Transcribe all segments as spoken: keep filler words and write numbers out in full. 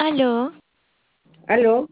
Aló, Aló,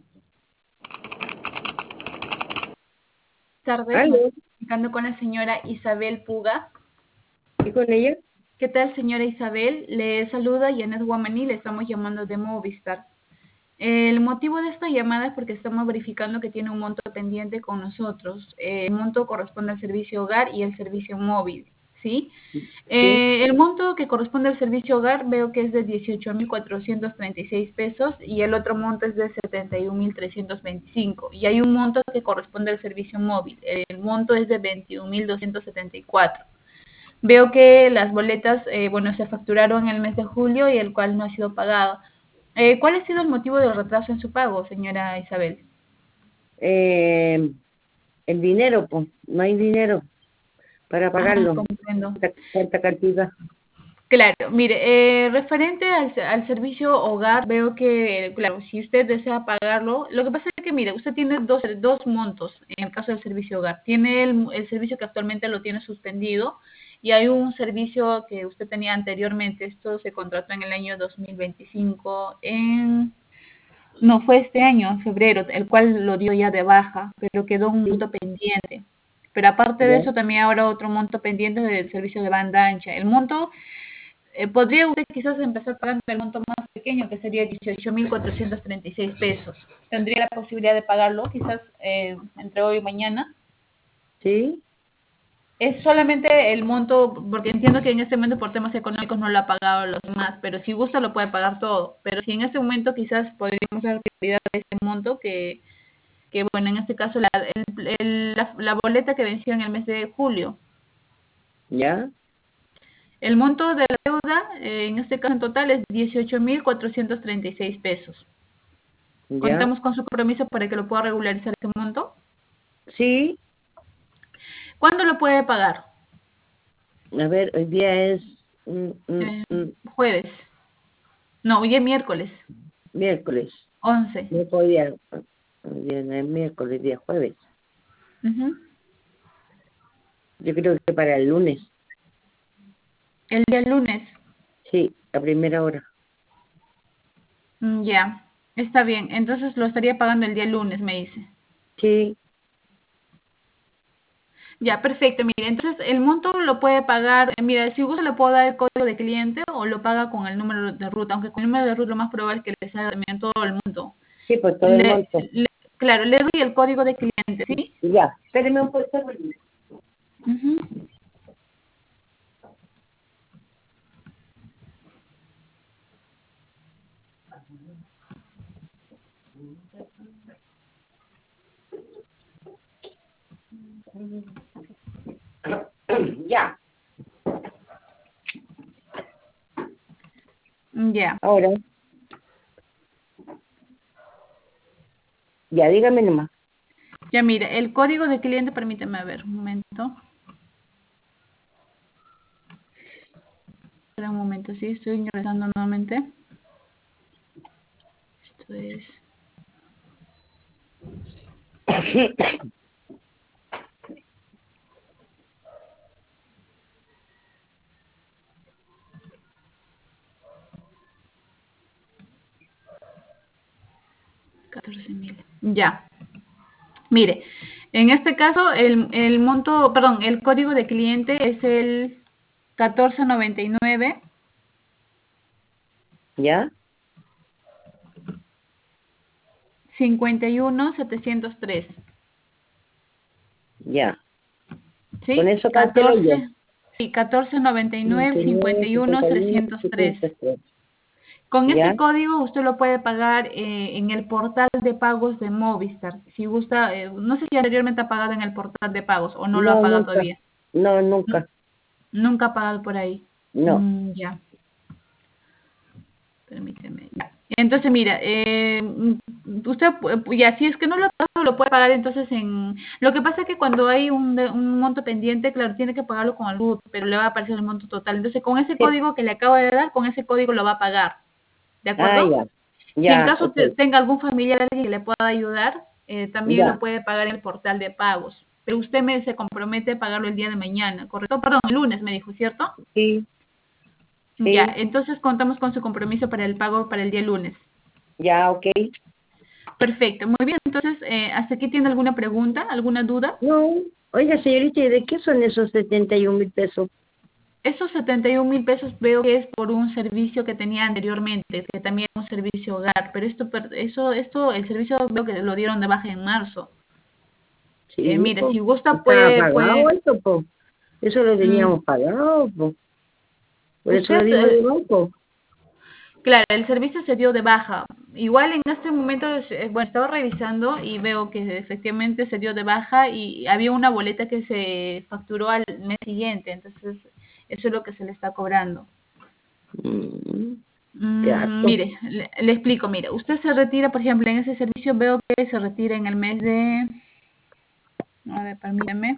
tardes, me aló, estoy comunicando con la señora Isabel Puga. ¿y con ella? ¿Qué tal, señora Isabel? Le saluda Janet Guamaní, le estamos llamando de Movistar. El motivo de esta llamada es porque estamos verificando que tiene un monto pendiente con nosotros. Eh, el monto corresponde al servicio hogar y el servicio móvil, ¿sí? Sí, Eh, el monto que corresponde al servicio hogar veo que es de dieciocho mil cuatrocientos treinta y seis pesos y el otro monto es de setenta y un mil trescientos veinticinco. Y hay un monto que corresponde al servicio móvil. El monto es de veintiún mil doscientos setenta y cuatro. Veo que las boletas, eh, bueno, se facturaron en el mes de julio y el cual no ha sido pagado. Eh, ¿cuál ha sido el motivo del retraso en su pago, señora Isabel? eh, el dinero, pues, no hay dinero para Ah, pagarlo. comprendo. ¿Cuánta, cuánta cantidad? Claro, mire, eh, referente al, se- al servicio hogar, veo que, claro, si usted desea pagarlo, lo que pasa es que, mire, usted tiene dos, dos montos en el caso del servicio hogar. Tiene el, el servicio que actualmente lo tiene suspendido y hay un servicio que usted tenía anteriormente. Esto se contrató en el año dos mil veinticinco, en, no fue este año, en febrero, el cual lo dio ya de baja, pero quedó un Sí, monto pendiente. Pero aparte de ya, eso, también ahora otro monto pendiente del servicio de banda ancha. El monto eh, podría usted quizás empezar pagando el monto más pequeño, que sería dieciocho mil cuatrocientos treinta y seis pesos. Tendría la posibilidad de pagarlo quizás eh, entre hoy y mañana. sí, Es solamente el monto, porque entiendo que en este momento por temas económicos no lo ha pagado los demás, pero si gusta lo puede pagar todo. Pero si en este momento quizás podríamos dar prioridad a este monto, que, que bueno, en este caso la, el- el- la, la boleta que venció en el mes de julio. ya, El monto de la deuda, eh, en este caso en total, es dieciocho mil cuatrocientos treinta y seis pesos. ya, Contamos con su compromiso para que lo pueda regularizar ese monto. sí. ¿Cuándo lo puede pagar? A ver, hoy día es mm, mm, Eh, mm, jueves. No, hoy es miércoles, miércoles. once. No podía, hoy día no es miércoles, día jueves. Ujú. Yo creo que para el lunes, El día lunes. sí, a primera hora. Mm, ya, está bien. Entonces lo estaría pagando el día lunes, me dice. Sí, Ya, perfecto. Mire, entonces el monto lo puede pagar. eh, Mira, si gusta le puedo dar el código de cliente o lo paga con el número de ruta, aunque con el número de ruta lo más probable es que le salga también todo el mundo. sí, pues todo el Le, monto. le- claro, le doy el código de cliente, ¿sí? Ya, espéreme un poquito. Ujú. Ya, Ya, ahora, ya, dígame nomás. ya mire, el código de cliente, permíteme ver un momento. Espera un momento, sí, estoy ingresando nuevamente. Esto es catorce mil. Ya, mire, en este caso el, el monto, perdón, el código de cliente es el catorce noventa y nueve ¿Ya? cincuenta y uno setecientos tres. Ya. Con ¿Sí? eso cancelo yo. catorce, sí, catorce noventa y nueve cincuenta veintinueve, y uno setenta y uno, trescientos tres. setenta y tres. Con ese ¿Ya? código usted lo puede pagar eh, en el portal de pagos de Movistar. Si gusta, eh, no sé si anteriormente ha pagado en el portal de pagos o no lo ha No, pagado nunca. todavía. No, Nu- nunca. Nunca ha pagado por ahí. No. Mm, ya, permíteme. Ya. Entonces, mira, eh, mm, usted, pu- ya, si es que no lo ha pagado, lo puede pagar entonces en... Lo que pasa es que cuando hay un, de- un monto pendiente, claro, tiene que pagarlo con el RUT, pero le va a aparecer el monto total. Entonces, con ese Sí. código que le acabo de dar, con ese código lo va a pagar. ¿De Ah, acuerdo? ya. Si en Ya, caso ok. te- tenga algún familiar alguien que le pueda ayudar, eh, también lo Ya. puede pagar en el portal de pagos. Pero usted me se compromete a pagarlo el día de mañana, ¿correcto? Perdón, el lunes me dijo, ¿cierto? Sí, Ya, sí. entonces contamos con su compromiso para el pago para el día lunes. Ya, ok. Perfecto, muy bien. Entonces, eh, ¿hasta aquí tiene alguna pregunta, alguna duda? No, oiga, señorita, ¿y de qué son esos setenta y un mil pesos? Esos setenta y un mil pesos veo que es por un servicio que tenía anteriormente, que también es un servicio hogar, pero esto, per- eso, esto, el servicio veo que lo dieron de baja en marzo. Eh, Sí, mire, pues, si gusta estaba puede, pagado puede, esto, pues. Eso lo mm, teníamos pagado, pues. Por eso lo usted, dimos de eh, banco. claro, el servicio se dio de baja. Igual en este momento, eh, bueno, estaba revisando y veo que efectivamente se dio de baja y había una boleta que se facturó al mes siguiente, entonces eso es lo que se le está cobrando. Mm, qué Mm, harto. mire, le, le explico, mire, usted se retira, por ejemplo, en ese servicio veo que se retira en el mes de, a ver, permítame.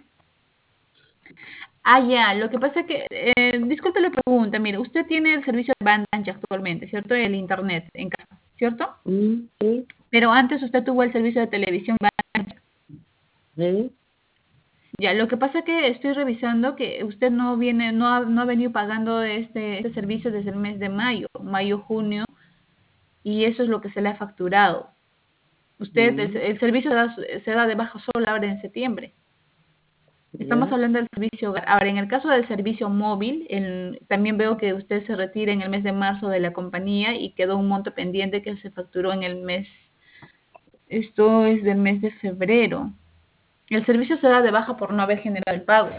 Ah, ya, lo que pasa es que, eh, disculpe la pregunta, mire, usted tiene el servicio de banda ancha actualmente, ¿cierto? El internet en casa, ¿cierto? Mm, sí, Pero antes usted tuvo el servicio de televisión banda ancha. sí, Ya, lo que pasa es que estoy revisando que usted no viene, no ha, no ha venido pagando este, este servicio desde el mes de mayo, mayo, junio, y eso es lo que se le ha facturado. Usted, el, mm, el servicio se da, se da de baja solo ahora en septiembre. Estamos ya, hablando del servicio hogar. Ahora, en el caso del servicio móvil, el- también veo que usted se retira en el mes de marzo de la compañía y quedó un monto pendiente que se facturó en el mes, esto es del mes de febrero. El servicio se da de baja por no haber generado el pago.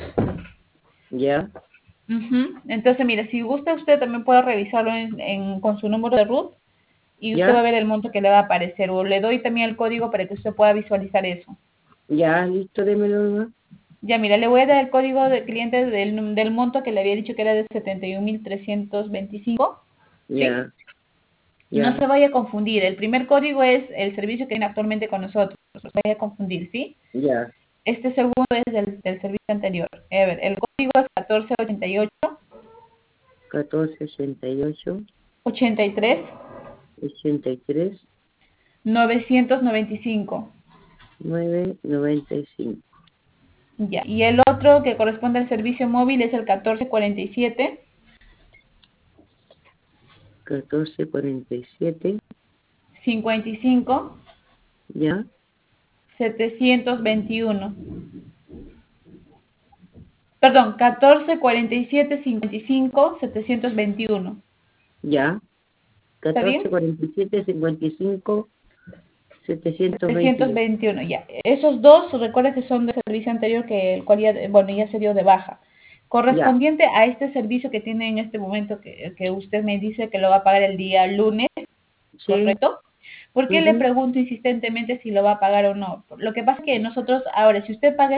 ya, Ujú. Entonces, mire, si gusta, usted también puede revisarlo en, en- con su número de root y usted va a ya, ver el monto que le va a aparecer. O le doy también el código para que usted pueda visualizar eso. ya, listo, démelo nomás. Ya, mira, le voy a dar el código de cliente del, del monto que le había dicho que era de setenta y un mil trescientos veinticinco, ¿sí? Ya, No ya, se vaya a confundir. El primer código es el servicio que tiene actualmente con nosotros. No se vaya a confundir, ¿sí? ya, Este segundo es del, del servicio anterior. A ver, el código es catorce ochenta y ocho, catorce ochenta y ocho, ochenta y tres, ochenta y tres, novecientos noventa y cinco. nueve, noventa y cinco, Ya. Y el otro que corresponde al servicio móvil es el catorce cuarenta y siete, catorce cuarenta y siete, cincuenta y cinco, ya, setecientos veintiuno. Perdón, catorce cuarenta y siete, cincuenta y cinco, setecientos veintiuno. ya, ¿Está catorce bien? cuarenta y siete, cincuenta y cinco, setecientos setecientos veintiuno, veintiuno, ya. Esos dos, recuerda que son del servicio anterior, que el cual ya, bueno, ya se dio de baja. ya, Correspondiente a este servicio que tiene en este momento, que, que usted me dice que lo va a pagar el día lunes, sí, ¿correcto? ¿Por qué le ujú. pregunto insistentemente si lo va a pagar o no? Lo que pasa es que nosotros, ahora, si usted paga